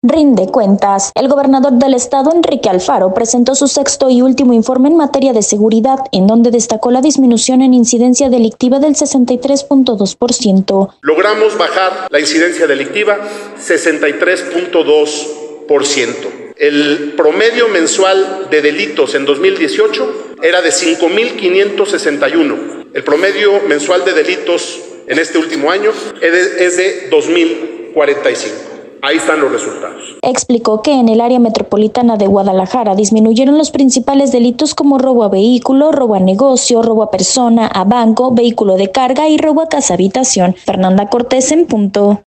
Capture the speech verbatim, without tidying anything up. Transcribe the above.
Rinde cuentas. El gobernador del estado, Enrique Alfaro, presentó su sexto y último informe en materia de seguridad, en donde destacó la disminución en incidencia delictiva del sesenta y tres punto dos por ciento. Logramos bajar la incidencia delictiva sesenta y tres punto dos por ciento. El promedio mensual de delitos en dos mil dieciocho era de cinco mil quinientos sesenta y uno. El promedio mensual de delitos en este último año es de dos mil cuarenta y cinco. Ahí están los resultados. Explicó que en el área metropolitana de Guadalajara disminuyeron los principales delitos como robo a vehículo, robo a negocio, robo a persona, a banco, vehículo de carga y robo a casa habitación. Fernanda Cortés en punto.